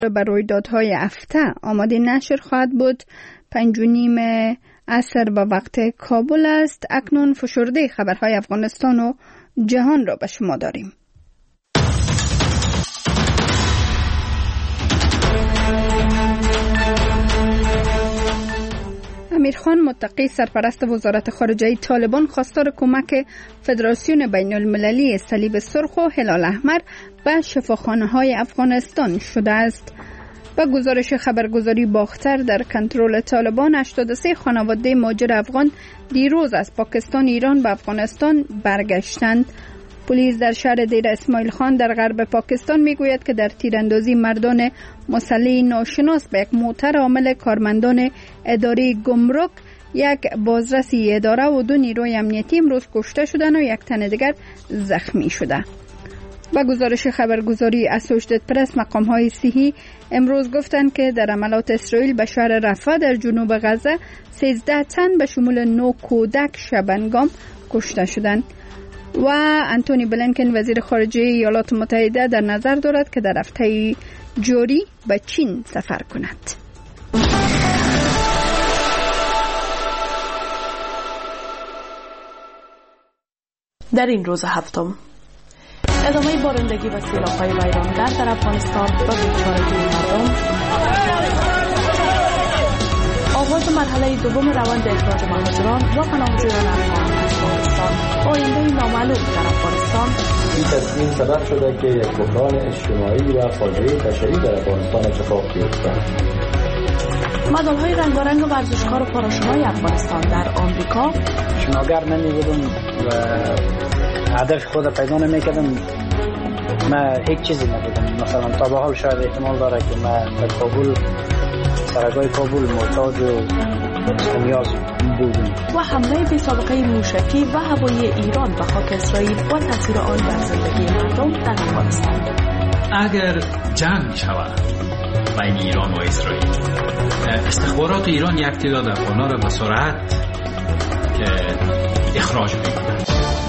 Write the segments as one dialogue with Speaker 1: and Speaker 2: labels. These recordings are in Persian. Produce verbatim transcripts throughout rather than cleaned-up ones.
Speaker 1: بر رویدادهای هفته آماده نشر خواهد بود. پنج و نیم عصر به وقت کابل است. اکنون فشرده خبرهای افغانستان و جهان را به شما داریم. امیر خان متقی سرپرست وزارت خارجه طالبان خواستار کمک فدراسیون بین المللی صلیب سرخ و هلال احمر به شفاخانه‌های افغانستان شده است. با گزارش خبرگزاری باختر در کنترل طالبان، هشتاد و سه خانواده مهاجر افغان دیروز از پاکستان ایران به افغانستان برگشتند. پلیس در شهر دیر اسماعیل خان در غرب پاکستان میگوید که در تیراندازی مردان مسلح ناشناس به یک موتر حامل کارمندان اداره گمرک، یک بازرسی اداره و دو نیروی امنیتی امروز کشته شدند و یک تن دیگر زخمی شده. با گزارش خبرگزاری اسوشیتد پرس، مقام‌های صحی امروز گفتند که در حملات اسرائیل به شهر رفح در جنوب غزه سیزده تن به شمول نه کودک شبنگام کشته شدند. و انتونی بلینکن وزیر خارجه ایالات متحده در نظر دارد که در هفته جاری به چین سفر کند.
Speaker 2: در این روز هفتم ادامه بارندگی و سیلاب‌های ویرانگر در افغانستان و بیچارگی مردم، آغاز مرحله دوم روند اخراج مهاجران و پناهجویان افغان از پاکستان، آینده نامعلوم در افغانستان.
Speaker 3: این تصمیم سبب شده که یک بحران اجتماعی و فاجعه بشری در افغانستان اتفاق بیفتد.
Speaker 2: مدال‌های رنگارنگ ورزشکار پاراشوتای افغانستان در آمریکا.
Speaker 4: شناگر نمی‌بودم و هدف خود پیدا نمی‌کردم. من هیچ چیزی ندیدم. مثلا تا به حال شاید احتمال داره که من در کابل، سرگاه کابل محتاج و نیاز بودم.
Speaker 2: و حمله بی سابقه موشکی و هوایی ایران به خاک اسرائیل و تاثیر آن بر زندگی مردم در افغانستان.
Speaker 5: اگر جنگ شود بین ایران و اسرائیل، استخبارات ایران یک تعداد افغان‌ها را به سرعت اخراج می‌کنند.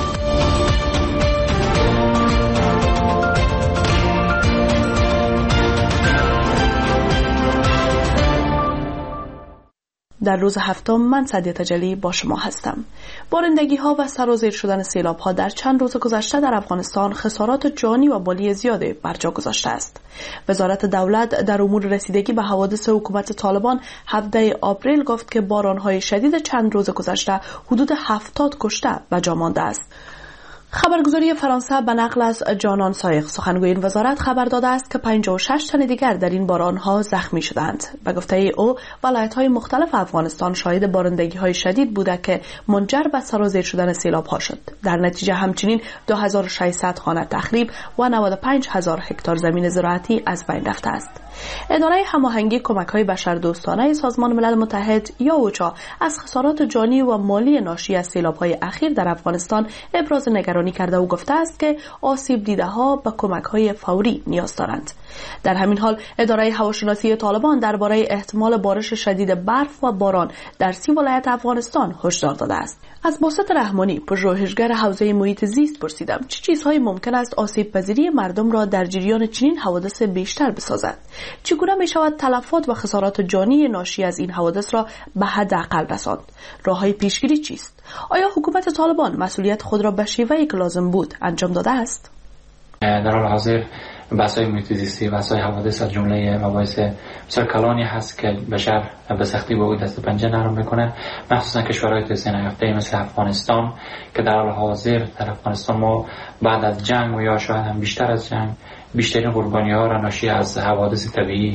Speaker 2: در روز هفتم من سعدیه تجلی با شما هستم. بارندگی ها و سرازیر شدن سیلاب ها در چند روز گذشته در افغانستان خسارات جانی و مالی زیادی بر جا گذاشته است. وزارت دولت در امور رسیدگی به حوادث حکومت طالبان هفدهم آپریل گفت که باران های شدید چند روز گذشته حدود هفتاد کشته به جا مانده است. خبرگزاری فرانسه به نقل از جانان سایق، سخنگوی این وزارت، خبر داده است که پنجاه و شش تن دیگر در این باران‌ها زخمی شدند. به گفته او، ولایت‌های مختلف افغانستان شاهد بارندگی‌های شدید بوده که منجر به سرازیر شدن سیلاب‌ها شد. در نتیجه همچنین دو هزار و ششصد خانه تخریب و نود و پنج هزار هکتار زمین زراعتی از بین رفته است. اداره هماهنگی کمک‌های بشردوستانه سازمان ملل متحد یا اوچا از خسارات جانی و مالی ناشی از سیلاب‌های اخیر در افغانستان ابراز نگرانی کرده و گفته است که آسیب دیده‌ها به کمک‌های فوری نیاز دارند. در همین حال اداره هواشناسی طالبان درباره احتمال بارش شدید برف و باران در سی ولایت افغانستان هشدار داده است. از باسط رحمانی، پژوهشگر حوزه محیط زیست، پرسیدم چه چیزهایی ممکن است آسیب پذیری مردم را در جریان چنین حوادث بیشتر بسازد؟ چگونه می شود تلفات و خسارات جانی ناشی از این حوادث را به حداقل رساند؟ راههای پیشگیری چیست؟ آیا حکومت طالبان مسئولیت خود را به شیوهی که لازم بود انجام داده است؟
Speaker 6: در حال حاضر بحث‌های محیط زیستی، بحث‌های حوادث از جمله مباحث بسیار کلانی هست که بشر به سختی با او دست پنجه نرم میکنه، مخصوصا کشورهای توسعه نیافته مثل افغانستان که در حال حاضر در افغانستان ما بعد از جنگ و یا شاید هم بیشتر از جنگ بیشترین قربانی‌ها را ناشی از حوادث طبیعی،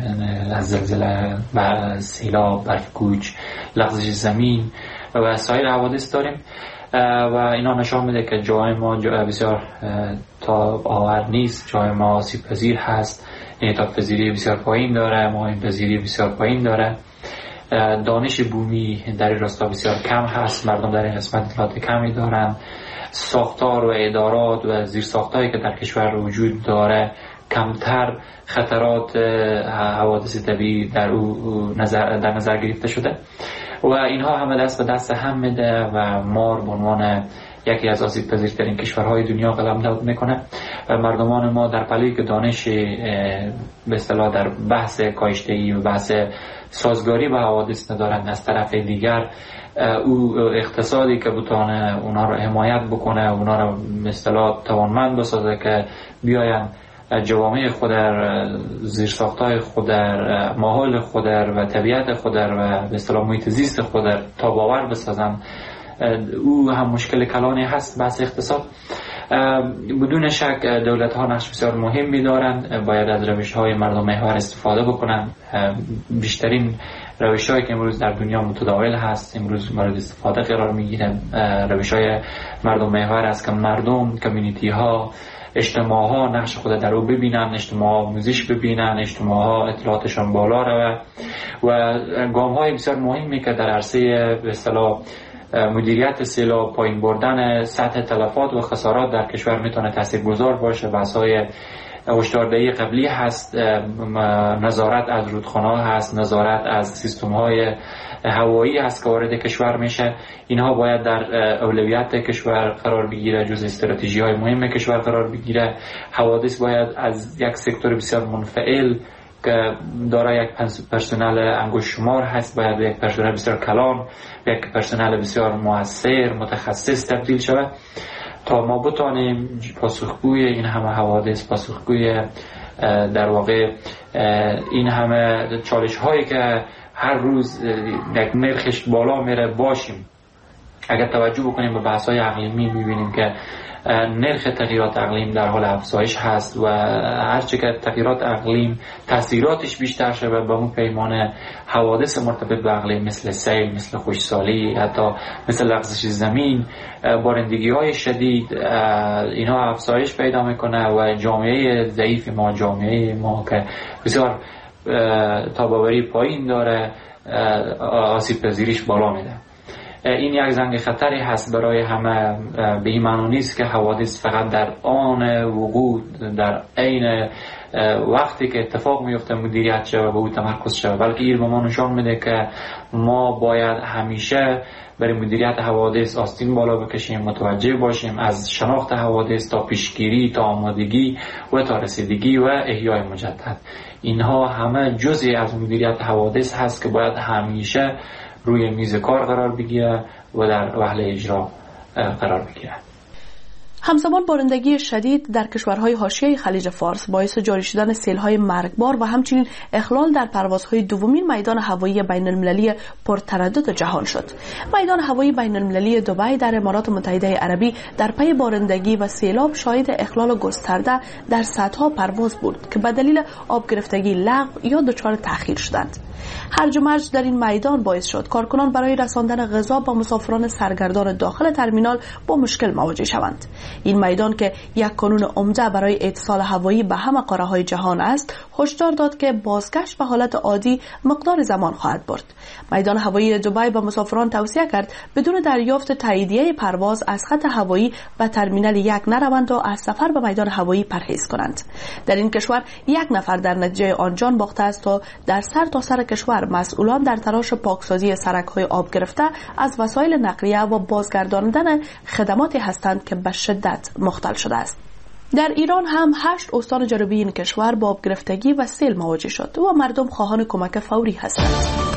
Speaker 6: از زلزله و سیلاب، برف‌کوچ، لغزش زمین و سایر حوادث داریم و اینا نشان میده که جای ما جای بسیار تاب آور نیست، جای ما آسیب پذیر هست، انعطاف پذیری بسیار پایین داره، مهاجم پذیری بسیار پایین داره، دانش بومی در این راستا بسیار کم هست، مردم در این قسمت اطلاعات کمی دارن، ساختار و ادارات و زیرساختایی که در کشور وجود داره کمتر خطرات حوادث طبیعی در او نظر در نظر گرفته شده و اینها همه دست به دست هم میده و ما به عنوان یکی از آسیب پذیرترین کشورهای دنیا قلمداد میکنه مردمان ما در پلی که دانش به اصطلاح در بحث کاشتگی و بحث سازگاری با حوادث ندارند، از طرف دیگر او اقتصادی که بتونه اونا رو حمایت بکنه، اونا رو به اصطلاح توانمند بسازه که بیاین جوامع خود در زیرساختای خود در ماحول خود در و طبیعت خود در و به اصطلاح محیط زیست خود در تاب‌آور بسازن، او هم مشکل کلانی هست. بحث اقتصاد بدون شک دولت ها نقش بسیار مهمی دارند، باید از روش های مردم محور استفاده بکنند. بیشترین روش هایی که امروز در دنیا متداول هست امروز مورد استفاده قرار میگیره روش های مردم محور است که مردم، کمیونیتی ها، اجتماع ها نقش خود در او ببینن، اجتماع ها موزش ببینن، اجتماع ها اطلاعاتشان بالا روه و گام های بسیار مهمی که در عرصه به اصطلاح مدیریت سیلاب، پایین بردن سطح تلفات و خسارات در کشور میتونه تاثیرگذار باشه. بحث‌های هشداردهی قبلی هست، نظارت از رودخانه‌ها هست، نظارت از سیستم‌های هوایی هست که وارد کشور میشه. اینها باید در اولویت کشور قرار بگیره، جز استراتژی‌های مهم کشور قرار بگیره. حوادث باید از یک سکتور بسیار منفعل که دارای یک پرسنل انگشت شمار هست باید یک پرسنل بسیار کلان، یک پرسنل بسیار مؤثر متخصص تبدیل شود تا ما بتانیم پاسخگوی این همه حوادث، پاسخگوی در واقع این همه چالش هایی که هر روز یک نرخش بالا میره باشیم. اگر توجه بکنیم به بحث های اقلیمی میبینیم که نرخ تغییرات اقلیم در حال افزایش هست و هرچه که تغییرات اقلیم تاثیراتش بیشتر شده به اون پیمانه حوادث مرتبط به اقلیم مثل سیل، مثل خشکسالی، حتی مثل لغزش زمین، بارندگی های شدید، اینها افزایش پیدا میکنه و جامعه ضعیف ما، جامعه ما که بسیار تاباوری پایین داره، آسیب پذیریش بالا میده. این یک زنگ خطری هست برای همه. به این معنی نیست که حوادث فقط در آن وقوع در عین وقتی که اتفاق میفته مدیریت شود و به او تمرکز شود، بلکه این به ما نشان میده که ما باید همیشه برای مدیریت حوادث آستین بالا بکشیم، متوجه باشیم، از شناخت حوادث تا پیشگیری تا آمادگی و تا رسیدگی و احیای مجدد. اینها همه جزئی از مدیریت حوادث هست که باید همیشه روی میز کار قرار بگیره و در وهله اجرا قرار بگیره.
Speaker 2: همزمان بارندگی شدید در کشورهای حاشیه خلیج فارس باعث جاری شدن سیل‌های مرگبار و همچنین اخلال در پروازهای دومین میدان هوایی بین المللی پرتردد جهان شد. میدان هوایی بین المللی دبی در امارات متحده عربی در پی بارندگی و سیلاب شاهد اخلال گسترده در صدها پرواز بود که به دلیل آب گرفتگی لغو یا دچار تأخیر شدند. هرج و مرج در این میدان باعث شد کارکنان برای رساندن غذا با مسافران سرگردان داخل ترمینال با مشکل مواجه شوند. این میدان که یک کانون عمده برای اتصال هوایی به همه قاره‌های جهان است، هشدار داد که بازگشت به حالت عادی مقدار زمان خواهد برد. میدان هوایی دبی به مسافران توصیه کرد بدون دریافت تاییدیه پرواز از خط هوایی و ترمینال یک نروند و از سفر به میدان هوایی پرهیز کنند. در این کشور یک نفر در نتیجه آن جان باخته است و در سر تا سر کشور مسئولان در تلاش پاکسازی سرک‌های آب گرفته از وسایل نقلیه و بازگرداندن خدماتی هستند که به شدت مختل شده است. در ایران هم هشت استان جنوبی این کشور با آب گرفتگی و سیل مواجه شد و مردم خواهان کمک فوری هستند.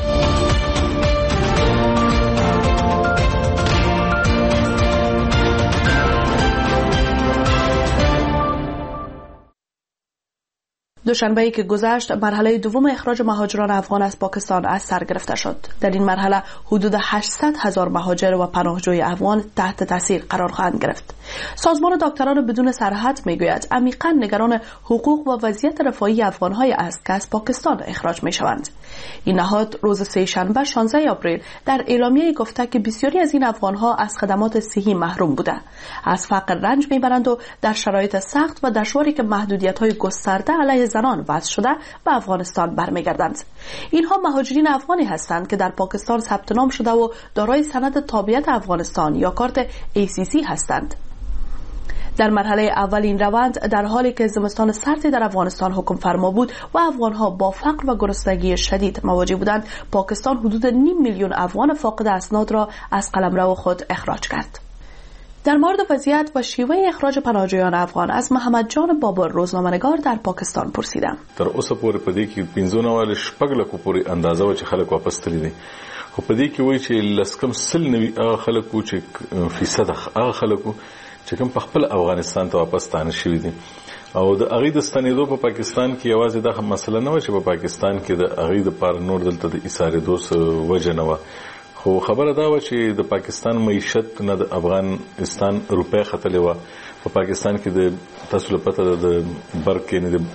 Speaker 2: دوشنبه‌ای که گذشت مرحله دوم اخراج مهاجران افغان از پاکستان از سر گرفته شد. در این مرحله حدود هشتصد هزار مهاجر و پناهجوی افغان تحت تاثیر قرار خواهند گرفت. سازمان دکتران بدون سرحد میگوید عمیقاً نگران حقوق و وضعیت رفاهی افغان‌های است که از پاکستان اخراج میشوند. این نهاد روز سه شنبه شانزده آپریل در اعلامیه گفته که بسیاری از این افغان‌ها از خدمات صحی محروم بوده، از فقر رنج میبرند و در شرایط سخت و دشواری که محدودیت‌های گسترده علیه زنان وضع شده به افغانستان برمیگردند. اینها مهاجرین افغانی هستند که در پاکستان ثبت نام شده و دارای سند تابعیت افغانستان یا کارت ای سی سی هستند. در مرحله اول این روند در حالی که زمستان سردی در افغانستان حکم فرما بود و افغانها با فقر و گرسنگی شدید مواجه بودند، پاکستان حدود نیم میلیون افغان فاقد اسناد را از قلمرو خود اخراج کرد. در مورد وضعیت و شیوه اخراج پناهجویان افغان از محمد جان بابر روزنامه‌نگار در پاکستان پرسیدم.
Speaker 7: تر اوسه پورې په دې کې پنځونه والے شپږ لکو پورې اندازه و چې خلک واپس تللی دي. خو په دې کې وایي چې لسکم سل نوي هغه خلکو چې فیصد هغه خلکو چې کوم په خپل افغانستان ته واپس ستانه شوي دي. او د هغې د ستنېدو په پاکستان کې یوازې دا مسله نه وه چې په پاکستان کې د هغې دپاره نور دلته د ایسارېدو څه وجه نه وه، خو خبره دا وه چې د پاکستان معیشت نه د افغانستان روپۍ ختلې وه. په پاکستان کې د تاسو له پته ده د برق یعنې د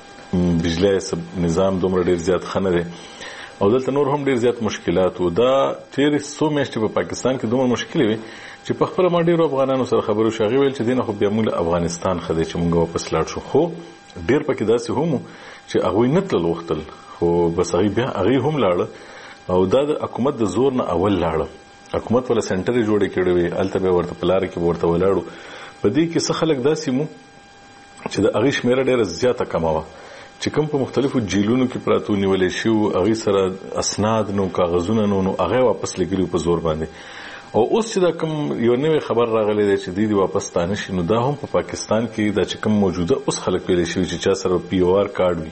Speaker 7: بجلی نظام دومره ډېر زیات ښه نه دی او دلته نور هم ډېر زیات مشکلات وو. دا تېرې څو میاشتې په پاکستان کې دومره مشکلې وې چې په خپله ما ډېرو افغانانو سره خبرې وشو. هغې ویل چې دې نه خو بیا موږ له افغانستان ښه دی چې موږ واپس لاړ شو. خو ډېر پکې داسې هم وو چې هغوی نه تلل غوښتل، خو بس هغوی بیا هغوی هم لاړه او دا د حکومت د زور نه اول لاړه. حکومت ولا سنټر یې جوړې کړې وې، هلته بیا ورته په لاره کې ورته ولاړو. په دې کې څه خلک داسې مو چې د هغې شمېره ډېره زیاته کمه وه چې کوم په مختلفو جیلونو کې پراته نیولې شوي، هغې سره اسناد نو کاغذونه نو نو هغه واپس لګلي په زور باندې. او اوس چې دا کوم یو نوی خبر راغلی دی چې دوی دې واپس ستانه شي، نو دا هم په پاکستان کې دا چې کوم موجوده اوس خلک ویلی شوي چې چا سره پی او آر کارډ وي،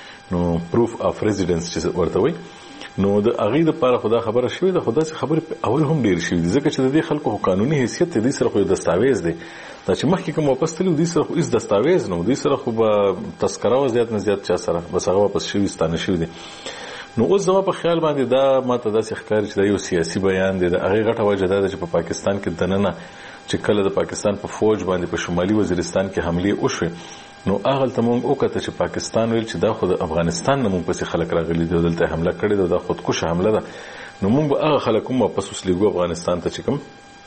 Speaker 7: نو پروف اف ریزیډنس چې ورته وایي، نو د هغې دپاره خو دا خبره شوې ده. خو داسې خبرې اول هم ډېرې شوي دي ځکه چې د دې خلکو خو قانوني حیثیت دی، دوی سره خو یو دستاویز دی. دا چې مخکې کوم واپس تللي دوی سره خو هېڅ دستاویز نه و، دوی سره خو به تذکره وه زیات نه زیات چا سره، بس هغه واپس شوي ستانه شوي دي. نو اوس زما په خیال باندې دا ماته داسې ښکاري چې دا یو سیاسي بیان دی. د هغې غټه وجه دا ده چې په پاکستان کې دننه چې کله د پاکستان په فوج باندې په شمالي وزیرستان کې حملې وشوې، نو هغلته مونږ وکته چې پاکستان ویل چې دا خو د افغانستان نه مونږ پسې خلک راغلي دي او دلته حمله کړې ده، دا خودکشه حمله ده. نو مونږ به هغه خلک هم واپس اوس لېږو افغانستان ته چې کوم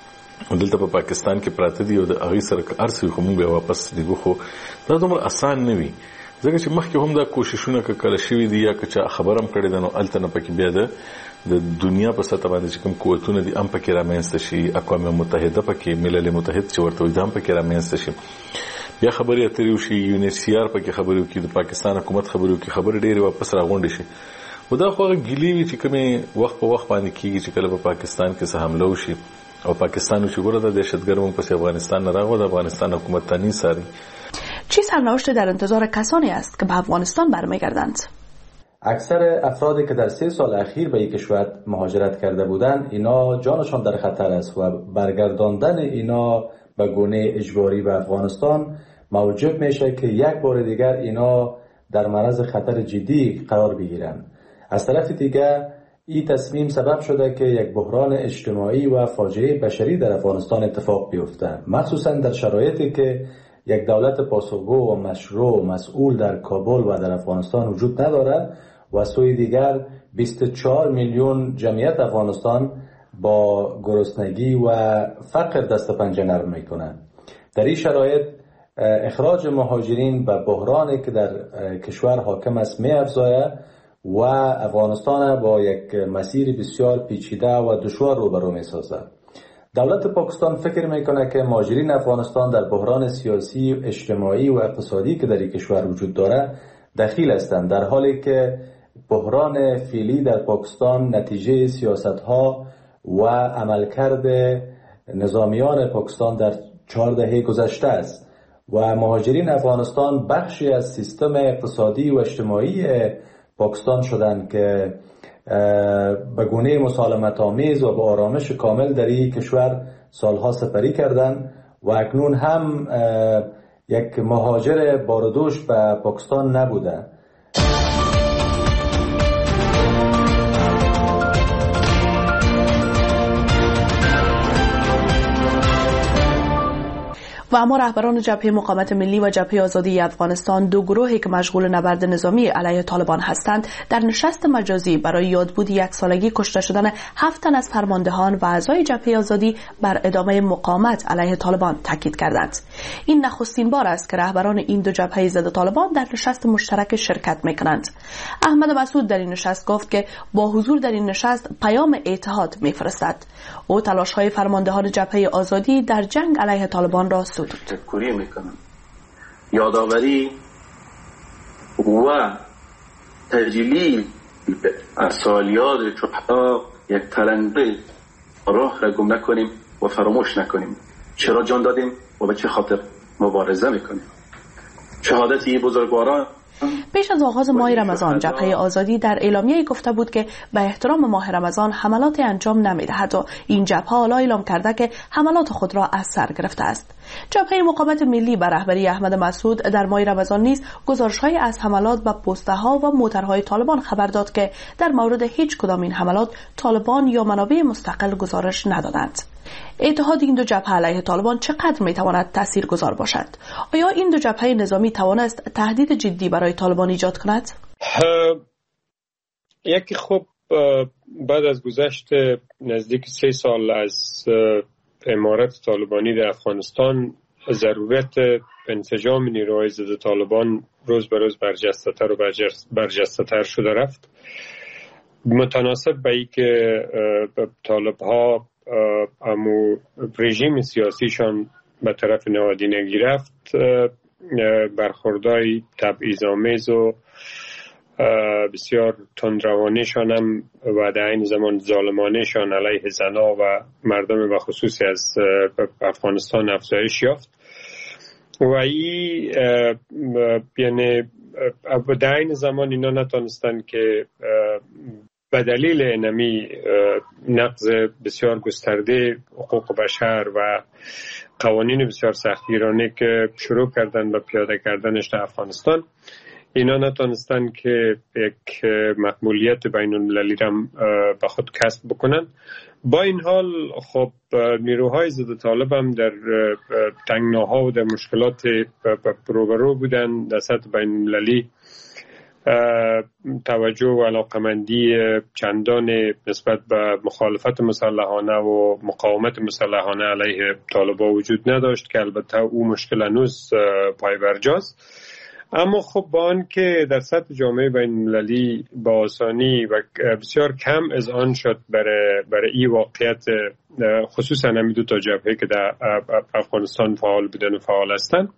Speaker 7: دلته په پاکستان کې پراته دي او د هغې سره که هر څه وي خو مونږ به یې واپس لېږو. خو دا دومره اسان نه وي ځکه چې مخکې هم دا کوششونه که کله شوي دي یا که چا خبر هم کړې ده، نو هلته نه پکې بیا د د دنیا په سطح باندې چې کوم قوتونه دي هم پکې رامنځته شي، اقوام متحده پکې، ملل متحد چې ورته وایي دا هم پکې رامنځته شي، بیا خبرې اترې وشي، یو ان ایچ سی آر پکې خبرې وکړي، د پاکستان حکومت خبرې وکړي، خبرې ډېرې واپس راغونډې شي. خو دا خو هغه ګیلې وي چې کومې وخت په وخت باندې کېږي چې کله په پاکستان کې څه حمله وشي او پاکستان وشي ګوره دا دهشتګرد مونږ پسې افغانستان نه راغله، د افغانستان حکومت ته نیساري.
Speaker 2: چی سرنوشت در انتظار کسانی است که به افغانستان برمیگردند؟
Speaker 3: اکثر افرادی که در سه سال اخیر به این کشور مهاجرت کرده بودند، اینا جانشان در خطر است و برگرداندن اینا به گونه اجباری به افغانستان موجب میشه که یک بار دیگر اینا در معرض خطر جدی قرار بگیرند. از طرف دیگر این تصمیم سبب شده که یک بحران اجتماعی و فاجعه بشری در افغانستان اتفاق بیفته، مخصوصا در شرایطی که یک دولت پاسخگو و مشروع و مسئول در کابل و در افغانستان وجود ندارد و سوی دیگر بیست و چهار میلیون جمعیت افغانستان با گرسنگی و فقر دست پنجه نرم میکنند. در این شرایط اخراج مهاجرین به بحرانی که در کشور حاکم است می افزاید و افغانستان با یک مسیر بسیار پیچیده و دشوار روبرو می سازد. دولت پاکستان فکر میکنه که مهاجرین افغانستان در بحران سیاسی، اجتماعی و اقتصادی که در این کشور وجود داره دخیل هستند، در حالی که بحران فعلی در پاکستان نتیجه سیاست‌ها و عملکرد نظامیان پاکستان در چهار دهه گذشته است و مهاجرین افغانستان بخشی از سیستم اقتصادی و اجتماعی پاکستان شدند که به گونه مسالمت آمیز و به آرامش کامل در این کشور سالها سپری کردند و اکنون هم یک مهاجر باردوش به پاکستان نبوده.
Speaker 2: و اما رهبران جبهه مقاومت ملی و جبهه آزادی افغانستان، دو گروهی که مشغول نبرد نظامی علیه طالبان هستند، در نشست مجازی برای یادبود یک سالگی کشته شدن هفت تن از فرماندهان و اعضای جبهه آزادی بر ادامه مقاومت علیه طالبان تاکید کردند. این نخستین بار است که رهبران این دو جبهه ضد طالبان در نشست مشترک شرکت می‌کنند. احمد مسعود در این نشست گفت که با حضور در این نشست پیام اتحاد می‌فرستد. او تلاش‌های فرماندهان جبهه آزادی در جنگ علیه طالبان را
Speaker 8: تذکری میکنم. یادآوری و تجلیل از سالیات چهار یک تلنگه راه را گم نکنیم و فراموش نکنیم. چرا جان دادیم و به چه خاطر مبارزه میکنیم. شهادت این بزرگواران
Speaker 2: پیش از آغاز ماه رمضان جبهه آزادی در اعلامیه گفته بود که به احترام ماه رمضان حملات انجام نمی‌دهد و این جبهه حالا اعلام کرده که حملات خود را از سر گرفته است. جبهه مقاومت ملی به رهبری احمد مسعود در ماه رمضان نیز گزارش‌های از حملات به پست‌ها و موترهای طالبان خبر داد که در مورد هیچ کدام این حملات طالبان یا منابع مستقل گزارش ندادند. اتحاد این دو جبهه علیه طالبان چقدر میتواند تاثیرگذار باشد؟ آیا این دو جبهه نظامی توانست تهدید جدی برای طالبان ایجاد کند؟
Speaker 9: یکی خب بعد از گذشت نزدیک سه سال از امارت طالبانی در افغانستان ضرورت انسجام نیروهای ضد طالبان روز به روز برجسته‌تر و برجسته‌تر شده رفت. متناسب به این که طالب‌ها امو رژیم سیاسیشان به طرف نهادینگی رفت، برخوردهای تبعیض‌آمیز و بسیار تندروانه‌شان هم و در این زمان ظالمانه‌شان علیه زنها و مردم و خصوصی از افغانستان افزایش یافت و این یعنی در این زمان اینا نتونستن که به دلیل انمی نقض بسیار گسترده حقوق بشر و قوانین بسیار سختگیرانه که شروع کردن به پیاده کردنش در افغانستان، اینا نتونستن که یک مقبولیت بین المللی را به خود کسب بکنن. با این حال خب نیروهای ضد طالب هم در تنگناها و در مشکلات روبرو بودن. در سطح بین المللی توجه و علاقمندی چندان نسبت به مخالفت مسلحانه و مقاومت مسلحانه علیه طالبان وجود نداشت که البته او مشکل هنوز پای برجاست. اما خب با آن که در سطح جامعه بین المللی با آسانی و بسیار کم از آن شد برای برای این واقعیت، خصوصا همین دو تا جبهه که در افغانستان فعال بودن و فعال هستند،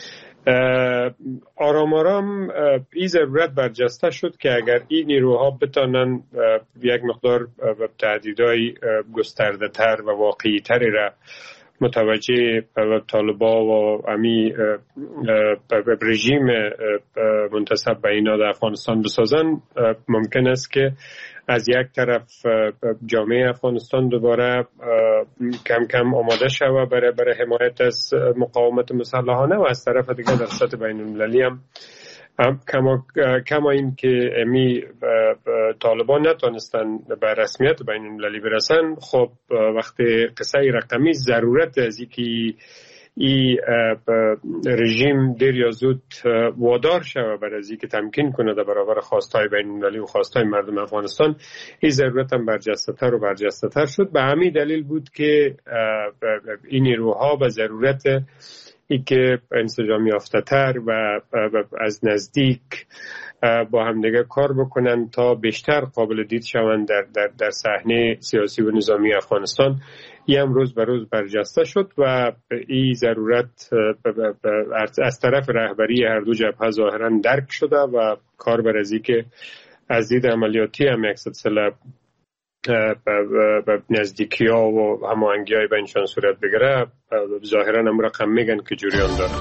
Speaker 9: آرام آرام این ضرورت برجسته شد که اگر این نیروها بتانن یک مقدار تهدیدهای گسترده تر و واقعی تری را متوجه طالبان و امی رژیم منتسب به اینا در افغانستان بسازن، ممکن است که از یک طرف جامعه افغانستان دوباره کم کم آماده شود برای برای حمایت از مقاومت مسلحانه و از طرف دیگه در سطح بین المللی هم کما کما این که امی طالبان نتونستن به رسمیت بین المللی برسن، خب وقتی قصه رقمی ضرورت از اینکه این رژیم دیر یا زود وادار شود برای از اینکه تمکین کنه در برابر خواستهای بین المللی و خواستهای مردم افغانستان، این ضرورت هم برجسته تر و برجسته تر شد. به همین دلیل بود که این نیروها به ضرورت ای که انسجام یافته تر و از نزدیک با همدیگه کار بکنن تا بیشتر قابل دید شوند در, در, در صحنه سیاسی و نظامی افغانستان، این هم روز به روز برجسته شد و این ضرورت از طرف رهبری هر دو جبهه ظاهرا درک شده و کار بر ازی که از دید عملیاتی هم یک سلسله به نزدیکی ها و هماهنگی های بینشان صورت بگیره، ظاهرا هم رقم میگن که جریان داره.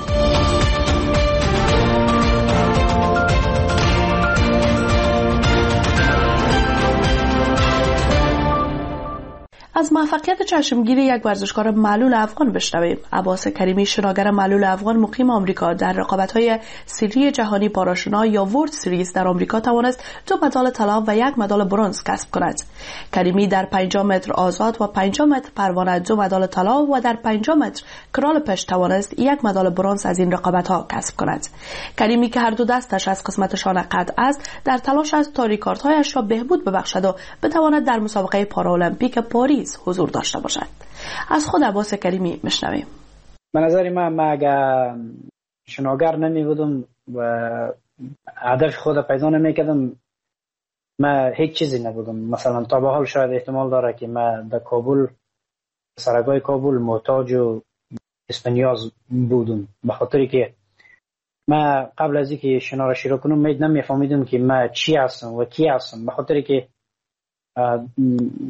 Speaker 2: از موفقیت چشمگیر یک ورزشکار معلول افغان بشنویم. عباس کریمی، شناگر معلول افغان مقیم آمریکا، در رقابت‌های سری جهانی پاراشنا یا ورلد سریز در آمریکا توانست دو مدال طلا و یک مدال برنز کسب کند. کریمی در پنجاه متر آزاد و پنجاه متر پروانه دو مدال طلا و در پنجاه متر کرال پشت توانست یک مدال برنز از این رقابت‌ها کسب کند. کریمی که هر دو دستش از قسمت شانه قطع است، در تلاش است تا ریکاردهایش را بهبود ببخشد و بتواند در مسابقه پارالمپیک پاریس حضور داشته باشد. از خود عباس کریمی میشنویم.
Speaker 4: به نظر من ما اگر شناگر نمی بودم و هدف خود پیدا نمی کردم، ما هیچ چیزی نبودم. مثلا تا به حال شاید احتمال داره که ما در کابل، سرگاه کابل محتاج و اسپانیاز بودم، به خاطری که ما قبل از اینکه شنا را شروع کنم می نمیفهمیدم که ما چی هستم و کی هستم، به خاطری که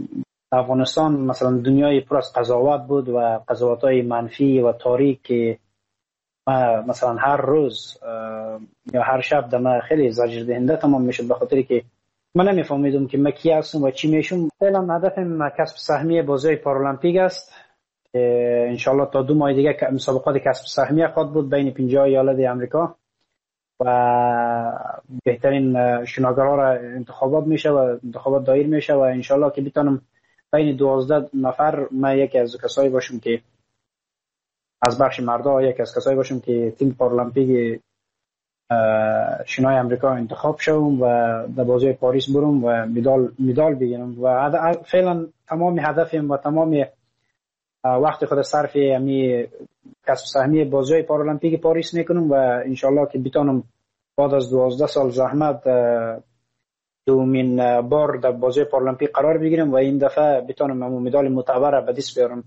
Speaker 4: افغانستان مثلا دنیای پر از قضاوت بود و قضاوت‌های منفی و تاریک که ما مثلا هر روز یا هر شب دم خیلی زجر دهنده تمام میشد، به خاطری که من نمیفهمیدم که من کی هستم و چی میشم. فعلا هدفم کسب سهمیه بازی پارالمپیک است که انشالله تا دو ماه دیگه مسابقات کسب سهمیه خواهد بود بین پنجاه ایالت آمریکا و بهترین شناگرها را انتخابات میشه و انتخابات دایر میشه و انشالله که بتونم بین دوازده نفر من یکی از کسایی باشم که از بخش مردا یکی از کسایی باشم که تیم پارالمپیک شنای آمریکا انتخاب شوم و در بازی پاریس برم و مدال مدال بگیرم و فعلا تمام هدفم و تمام وقت خود صرف امی کسب سهمیه بازی پارالمپیک پاریس میکنم و انشالله که بتونم بعد از دوازده سال زحمت دومین بار در بازی پارالمپیک قرار بگیرم و این دفعه بتونم امو مدال معتبر به دست بیارم.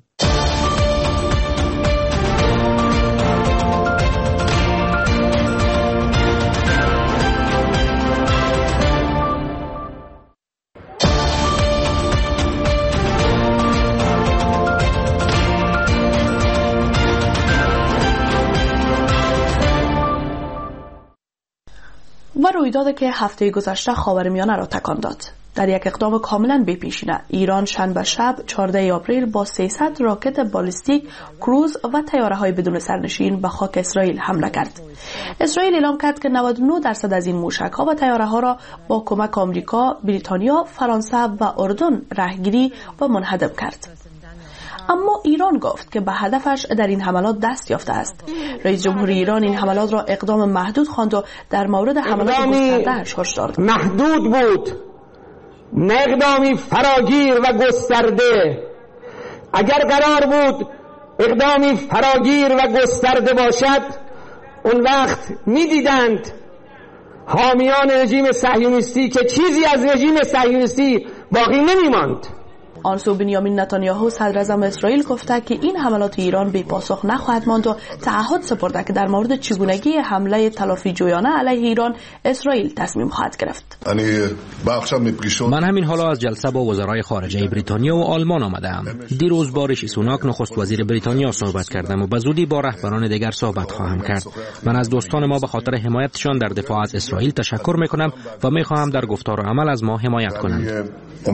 Speaker 2: و رویدادی که هفته گذشته خاورمیانه را تکان داد. در یک اقدام کاملا بی‌پیشینه ایران شنبه شب چهاردهم آپریل با سیصد راکت بالستیک، کروز و طیاره‌های بدون سرنشین به خاک اسرائیل حمله کرد. اسرائیل اعلام کرد که نود و نه درصد از این موشک‌ها و طیاره‌ها را با کمک آمریکا، بریتانیا، فرانسه و اردن راهگیری و منهدم کرد. اما ایران گفت که به هدفش در این حملات دست یافته است. رئیس جمهوری ایران این حملات را اقدام محدود خواند و در مورد حملات گسترده‌اش هشدار داد.
Speaker 10: محدود بود، نه اقدامی فراگیر و گسترده. اگر قرار بود اقدامی فراگیر و گسترده باشد، اون وقت می‌دیدند حامیان رژیم صهیونیستی که چیزی از رژیم صهیونیستی باقی نمی‌ماند.
Speaker 2: آن سو بنیامین نتانیاهو صدر اعظم اسرائیل گفته که این حملات ایران بی پاسخ نخواهد ماند و تعهد سپرده که در مورد چگونگی حمله تلافی جویانه علیه ایران اسرائیل تصمیم خواهد گرفت.
Speaker 11: من همین حالا از جلسه با وزرای خارجه بریتانیا و آلمان آمدم. دیروز با ریشی سوناک نخست وزیر بریتانیا صحبت کردم و به زودی با رهبران دیگر صحبت خواهم کرد. من از دوستان ما به خاطر حمایتشان در دفاع از اسرائیل تشکر میکنم و میخواهم در گفتار و عمل از ما حمایت کنند.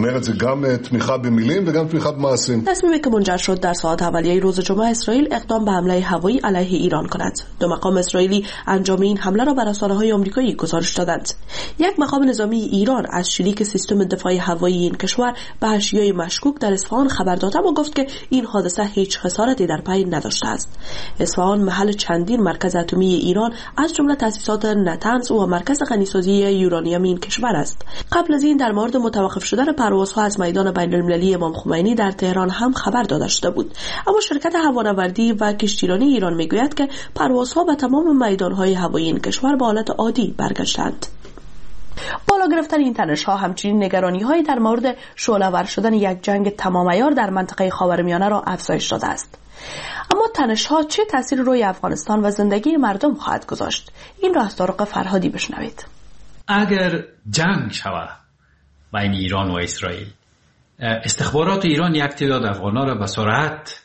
Speaker 2: تصمیمی که منجر شد در ساعات اولیه روز جمعه اسرائیل اقدام به حمله هوایی علیه ایران کند. دو مقام اسرائیلی انجام این حمله را بر رسانه‌های آمریکایی گزارش دادند. یک مقام نظامی ایران از شلیک سیستم دفاعی هوایی این کشور به اشیای مشکوک در اصفهان خبر داد و گفت که این حادثه هیچ خسارتی در پی نداشته است. اصفهان محل چندین مرکز اتمی ایران از جمله تأسیسات نتنز و مرکز غنیسازی یورانیم این کشور است. قبل از این در مورد متوقف شدن پروازها از میدان بین‌المللی امام خمینی در تهران هم خبر داده شده بود، اما شرکت هوانوردی و کشتیرانی ایران میگوید که پروازها به تمام میدانهای هوایی این کشور به حالت عادی برگشتند. بالا گرفتن این تنش‌ها همچنین نگرانی‌هایی در مورد شعله‌ور شدن یک جنگ تمام عیار در منطقه خاورمیانه را افزایش داده است. اما تنش‌ها چه تأثیری روی افغانستان و زندگی مردم خواهد گذاشت؟ این را از طارق فرهادی بشنوید.
Speaker 5: اگر جنگ شود بین ایران و اسرائیل، استخبارات ایران یک تعداد افغان‌ها را به سرعت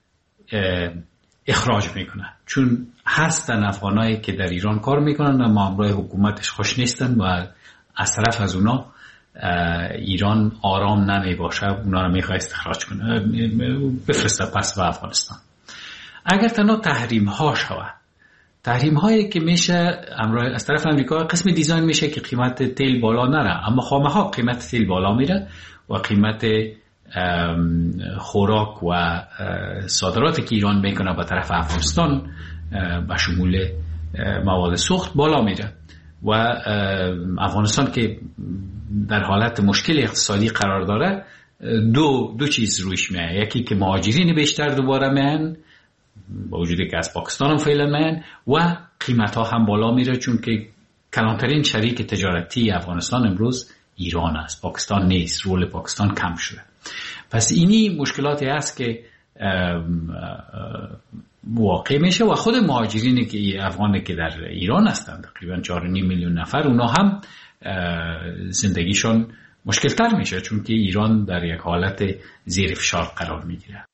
Speaker 5: اخراج میکنه، چون هستن افغانایی که در ایران کار میکنن و مامورای حکومتش خوش نیستن و از طرف از اونا ایران آرام نمی باشه، اونا رو میخواد استخراج کنه، بفرسته پس به افغانستان. اگر تنها تحریم ها شود، تحریم هایی که میشه از طرف امریکا قسم دیزاین میشه که قیمت تیل بالا نره، اما خامه ها قیمت تیل بالا میره و قیمت خوراک و صادراتی که ایران میکنه به طرف افغانستان به شمول مواد سوخت بالا میره و افغانستان که در حالت مشکل اقتصادی قرار داره، دو دو چیز روش میاد. یکی که مهاجرین بیشتر دوباره میان با وجودی که از پاکستان هم فعلا میان و قیمت ها هم بالا میره، چون که کلانترین شریک تجارتی افغانستان امروز ایران است، پاکستان نیست، رول پاکستان کم شده. پس اینی مشکلاتی هست که واقع میشه و خود مهاجرینی که افغانی که در ایران هستند تقریبا چهار و نیم میلیون نفر، اونا هم زندگیشون مشکل تر میشه، چون که ایران در یک حالت زیر فشار قرار میگیره.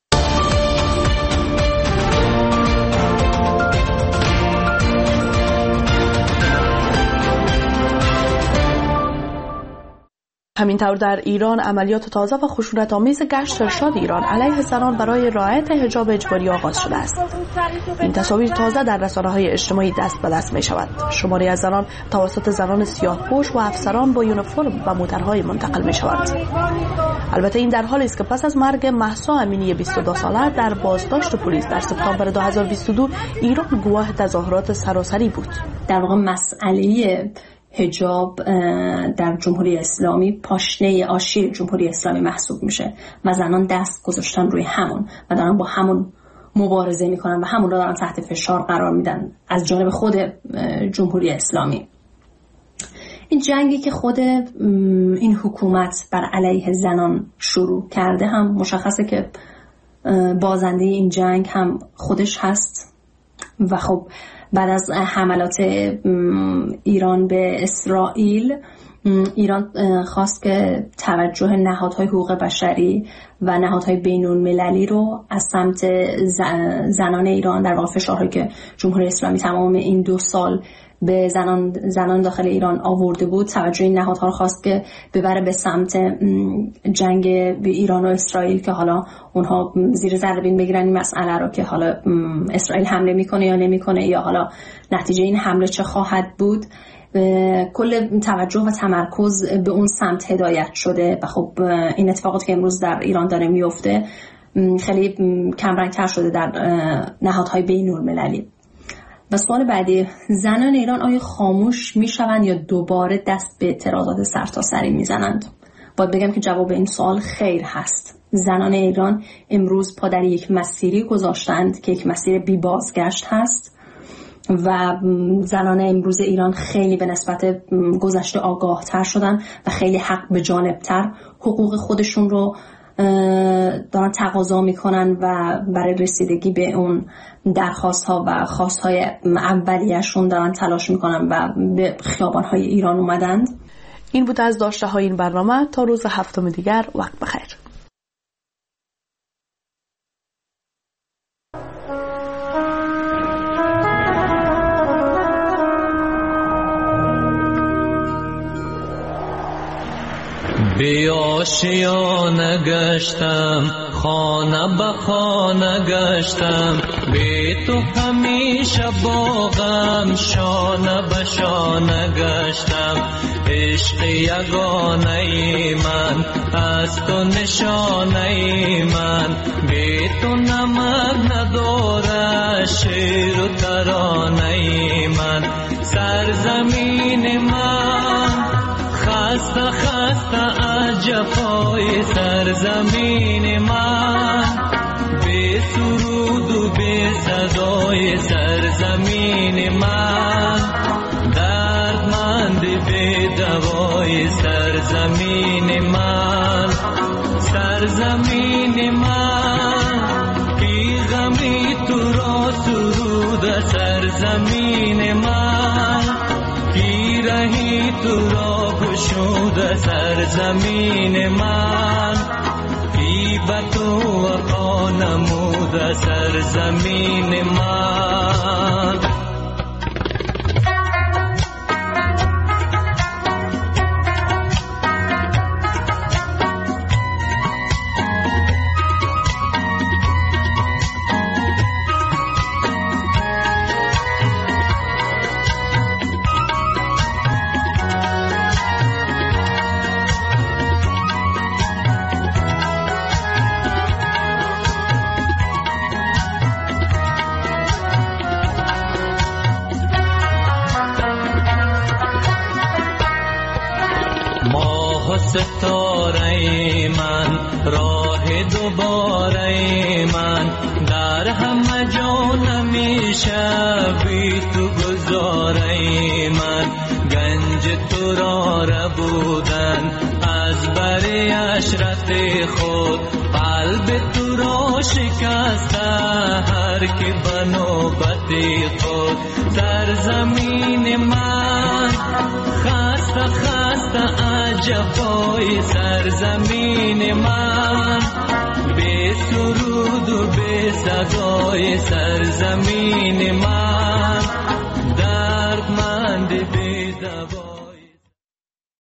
Speaker 2: همینطور در ایران عملیات تازه و خشونت‌آمیز گشت ارشاد ایران علیه زنان برای رعایت حجاب اجباری آغاز شده است. این تصاویر تازه در رسانه‌های اجتماعی دست به دست می‌شود. شماری از زنان توسط زنان سیاه‌پوش و افسران با یونیفرم و موترهای منتقل می‌شوند. البته این در حالی است که پس از مرگ مهسا امینی بیست و دو ساله در بازداشت پلیس در سپتامبر دو هزار و بیست و دو ایران گواه تظاهرات سراسری بود.
Speaker 12: در واقع مسئله حجاب در جمهوری اسلامی پاشنه آشیل جمهوری اسلامی محسوب میشه و زنان دست گذاشتن روی همون و دارن با همون مبارزه میکنن و همون رو دارن تحت فشار قرار میدن از جانب خود جمهوری اسلامی. این جنگی که خود این حکومت بر علیه زنان شروع کرده هم مشخصه که بازنده این جنگ هم خودش هست و خب بعد از حملات ایران به اسرائیل، ایران خواست که توجه نهادهای حقوق بشری و نهادهای بین‌المللی رو از سمت زنان ایران، در واقع فشارهایی که جمهوری اسلامی تمام این دو سال به زنان زنان داخل ایران آورده بود، توجه این نهادها رو خواست که ببره به سمت جنگ ایران و اسرائیل که حالا اونها زیر ذره بین بگیرن این مسئله رو که حالا اسرائیل حمله میکنه یا نمیکنه یا حالا نتیجه این حمله چه خواهد بود. کل توجه و تمرکز به اون سمت هدایت شده و خب این اتفاقاتی که امروز در ایران داره میفته خیلی کمرنگ‌تر شده در نهادهای بین‌المللی. و سوال بعدی، زنان ایران آیا خاموش میشوند یا دوباره دست به اعتراضات سرتاسری میزنند؟ باید بگم که جواب این سوال خیر هست. زنان ایران امروز پا در یک مسیری گذاشتند که یک مسیر بی بازگشت هست و زنان امروز ایران خیلی به نسبت گذشته آگاه تر شدن و خیلی حق به جانب تر حقوق خودشون رو دارن تقاضا میکنن و برای رسیدگی به اون درخواست ها و خواست های اولیه‌شون دارن تلاش میکنن و به خیابان های ایران اومدند.
Speaker 2: این بود از داشته های این برنامه. تا روز هفتم دیگر، وقت بخیر.
Speaker 13: بی آشیانه گشتم، خانه به خانه گشتم، بی تو همیشه با غم شانه به شانه گشتم. عشق یگانه من از تو نشانه من، بی تو نمک نداره شعر و ترانه من. سرزمین من خسته خسته از جفای سرزمین من، بی سرود و بی صدای سرزمین من، دردمند بی دوای سرزمین من. سرزمین من بی غمی تو را سرود سرزمین من، بی رهی تو را گشود سرزمین من، بی بتو وفا نمود سرزمین من. ستاره من، راه دوباره من، در همه جا نمیشه بی تو گذاره من. گنج تو را ربودن از بری عشرت خود، قلب تو را شکسته هر که به نوبت خود. سرزمین من خسته خسته عجبای سرزمین من، بی سرود و بی صدای سرزمین من، دردمند بی دوا.